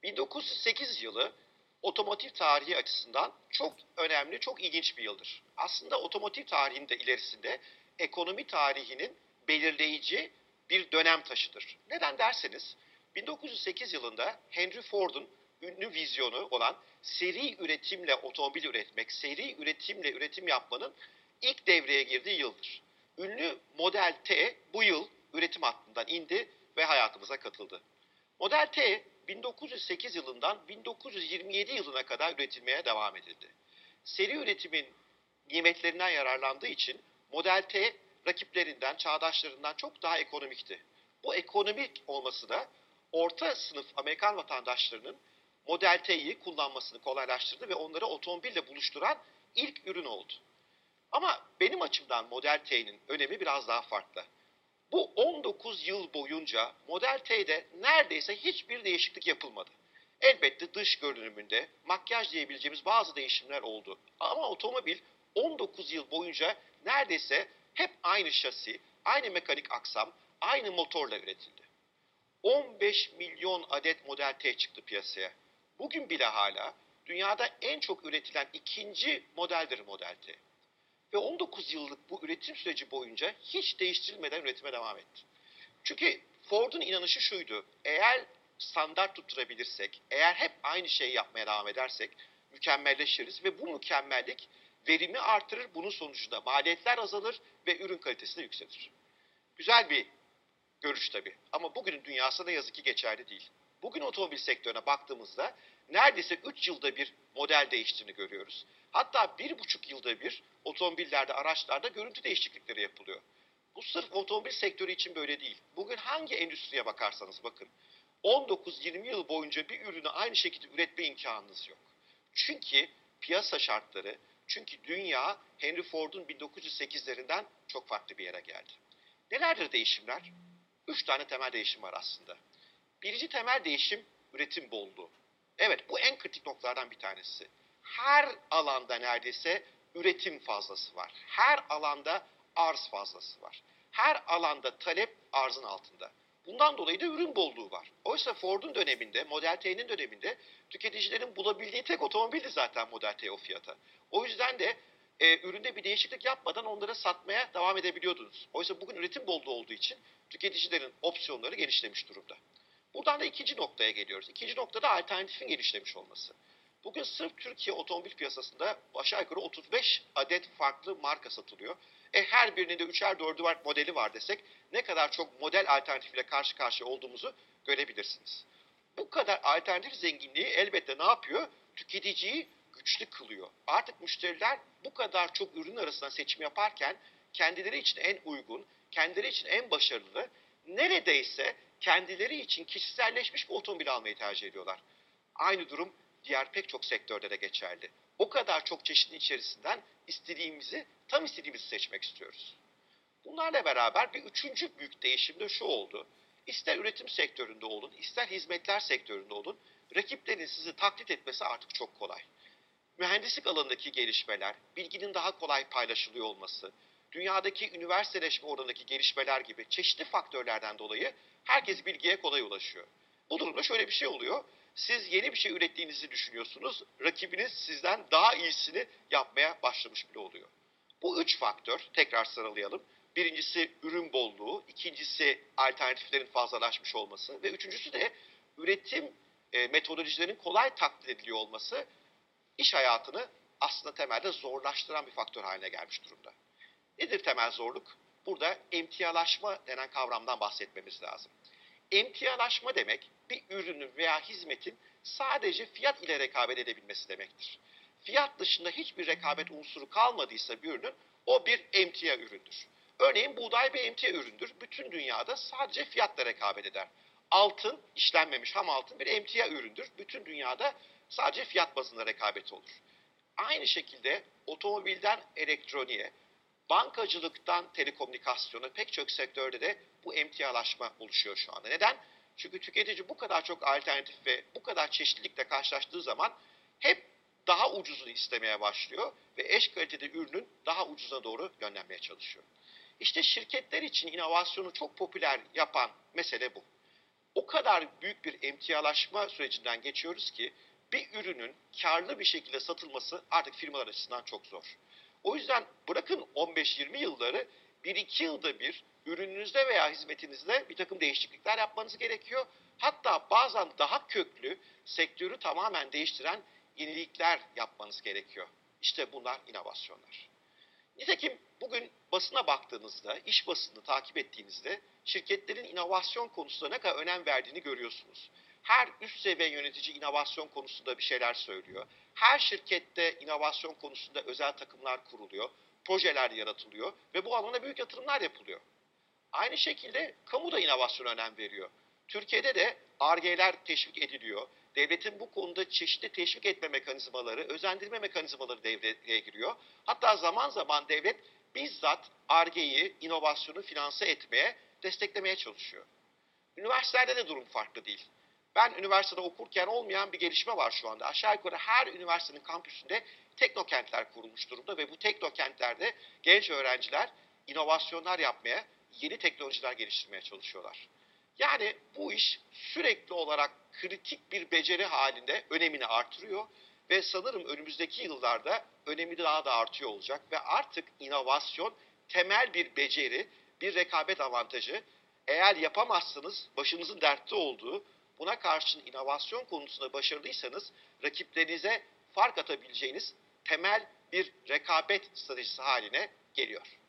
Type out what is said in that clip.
1908 yılı otomotiv tarihi açısından çok önemli, çok ilginç bir yıldır. Aslında otomotiv tarihinde ilerisinde ekonomi tarihinin belirleyici bir dönem taşıdır. Neden derseniz 1908 yılında Henry Ford'un ünlü vizyonu olan seri üretimle otomobil üretmek, seri üretimle üretim yapmanın ilk devreye girdiği yıldır. Ünlü Model T bu yıl üretim hattından indi ve hayatımıza katıldı. Model T 1908 yılından 1927 yılına kadar üretilmeye devam edildi. Seri üretimin nimetlerinden yararlandığı için Model T rakiplerinden, çağdaşlarından çok daha ekonomikti. Bu ekonomik olması da orta sınıf Amerikan vatandaşlarının Model T'yi kullanmasını kolaylaştırdı ve onları otomobille buluşturan ilk ürün oldu. Ama benim açımdan Model T'nin önemi biraz daha farklı. Bu 19 yıl boyunca Model T'de neredeyse hiçbir değişiklik yapılmadı. Elbette dış görünümünde makyaj diyebileceğimiz bazı değişimler oldu. Ama otomobil 19 yıl boyunca neredeyse hep aynı şasi, aynı mekanik aksam, aynı motorla üretildi. 15 milyon adet Model T çıktı piyasaya. Bugün bile hala dünyada en çok üretilen ikinci modeldir Model T. Ve 19 yıllık bu üretim süreci boyunca hiç değiştirilmeden üretime devam etti. Çünkü Ford'un inanışı şuydu: eğer standart tutturabilirsek, eğer hep aynı şeyi yapmaya devam edersek mükemmelleşiriz ve bu mükemmellik verimi artırır, bunun sonucunda maliyetler azalır ve ürün kalitesi de yükselir. Güzel bir görüş tabii ama bugünün dünyasında ne yazık ki geçerli değil. Bugün otomobil sektörüne baktığımızda neredeyse 3 yılda bir model değiştiğini görüyoruz. Hatta 1,5 yılda bir otomobillerde, araçlarda görüntü değişiklikleri yapılıyor. Bu sırf otomobil sektörü için böyle değil. Bugün hangi endüstriye bakarsanız bakın, 19-20 yıl boyunca bir ürünü aynı şekilde üretme imkanınız yok. Çünkü piyasa şartları, çünkü dünya Henry Ford'un 1908'lerinden çok farklı bir yere geldi. Nelerdir değişimler? 3 tane temel değişim var aslında. Birinci temel değişim üretim bolluğu. Evet, bu en kritik noktalardan bir tanesi. Her alanda neredeyse üretim fazlası var. Her alanda arz fazlası var. Her alanda talep arzın altında. Bundan dolayı da ürün bolluğu var. Oysa Ford'un döneminde, Model T'nin döneminde tüketicilerin bulabildiği tek otomobildi zaten Model T o fiyata. O yüzden de üründe bir değişiklik yapmadan onlara satmaya devam edebiliyordunuz. Oysa bugün üretim bolluğu olduğu için tüketicilerin opsiyonları genişlemiş durumda. Buradan da ikinci noktaya geliyoruz. İkinci noktada alternatifin genişlemiş olması. Bugün sırf Türkiye otomobil piyasasında aşağı yukarı 35 adet farklı marka satılıyor. Her birinin de üçer dördüver modeli var desek ne kadar çok model alternatifiyle karşı karşıya olduğumuzu görebilirsiniz. Bu kadar alternatif zenginliği elbette ne yapıyor? Tüketiciyi güçlü kılıyor. Artık müşteriler bu kadar çok ürün arasından seçim yaparken kendileri için en uygun, kendileri için en başarılı, neredeyse kendileri için kişiselleşmiş bir otomobil almayı tercih ediyorlar. Aynı durum diğer pek çok sektörde de geçerli. O kadar çok çeşitin içerisinden istediğimizi, tam istediğimizi seçmek istiyoruz. Bunlarla beraber bir üçüncü büyük değişim de şu oldu. İster üretim sektöründe olun, ister hizmetler sektöründe olun, rakiplerin sizi taklit etmesi artık çok kolay. Mühendislik alanındaki gelişmeler, bilginin daha kolay paylaşılıyor olması, dünyadaki üniversiteleşme oranındaki gelişmeler gibi çeşitli faktörlerden dolayı herkes bilgiye kolay ulaşıyor. Bu durumda şöyle bir şey oluyor. Siz yeni bir şey ürettiğinizi düşünüyorsunuz, rakibiniz sizden daha iyisini yapmaya başlamış bile oluyor. Bu üç faktör, tekrar sıralayalım. Birincisi ürün bolluğu, ikincisi alternatiflerin fazlalaşmış olması ve üçüncüsü de üretim metodolojilerinin kolay taklit ediliyor olması iş hayatını aslında temelde zorlaştıran bir faktör haline gelmiş durumda. Nedir temel zorluk? Burada emtialaşma denen kavramdan bahsetmemiz lazım. Emtialaşma demek bir ürünün veya hizmetin sadece fiyat ile rekabet edebilmesi demektir. Fiyat dışında hiçbir rekabet unsuru kalmadıysa bir ürünün o bir emtia üründür. Örneğin buğday bir emtia üründür. Bütün dünyada sadece fiyatla rekabet eder. Altın, işlenmemiş ham altın bir emtia üründür. Bütün dünyada sadece fiyat bazında rekabet olur. Aynı şekilde otomobilden elektroniğe, bankacılıktan telekomünikasyona pek çok sektörde de bu emtialaşma oluşuyor şu anda. Neden? Çünkü tüketici bu kadar çok alternatif ve bu kadar çeşitlilikle karşılaştığı zaman hep daha ucuzunu istemeye başlıyor ve eş kalitede ürünün daha ucuza doğru yönlenmeye çalışıyor. İşte şirketler için inovasyonu çok popüler yapan mesele bu. o kadar büyük bir emtialaşma sürecinden geçiyoruz ki bir ürünün karlı bir şekilde satılması artık firmalar açısından çok zor. O yüzden bırakın 15-20 yılları, 1-2 yılda bir ürününüzde veya hizmetinizde bir takım değişiklikler yapmanız gerekiyor. Hatta bazen daha köklü, sektörü tamamen değiştiren yenilikler yapmanız gerekiyor. İşte bunlar inovasyonlar. Nitekim bugün basına baktığınızda, iş basını takip ettiğinizde şirketlerin inovasyon konusunda ne kadar önem verdiğini görüyorsunuz. Her üst seviye yönetici inovasyon konusunda bir şeyler söylüyor. Her şirkette inovasyon konusunda özel takımlar kuruluyor, projeler yaratılıyor ve bu alana büyük yatırımlar yapılıyor. Aynı şekilde kamu da inovasyona önem veriyor. Türkiye'de de Ar-Ge'ler teşvik ediliyor. Devletin bu konuda çeşitli teşvik etme mekanizmaları, özendirme mekanizmaları devreye giriyor. Hatta zaman zaman devlet bizzat Ar-Ge'yi, inovasyonu finanse etmeye, desteklemeye çalışıyor. Üniversitelerde de durum farklı değil. Ben üniversitede okurken olmayan bir gelişme var şu anda. Aşağı yukarı her üniversitenin kampüsünde teknokentler kurulmuş durumda ve bu teknokentlerde genç öğrenciler inovasyonlar yapmaya, yeni teknolojiler geliştirmeye çalışıyorlar. Yani bu iş sürekli olarak kritik bir beceri halinde önemini artırıyor ve sanırım önümüzdeki yıllarda önemi daha da artıyor olacak ve artık inovasyon temel bir beceri, bir rekabet avantajı. Eğer yapamazsanız başınızın dertte olduğu, buna karşın inovasyon konusunda başarılıysanız rakiplerinize fark atabileceğiniz temel bir rekabet stratejisi haline geliyor.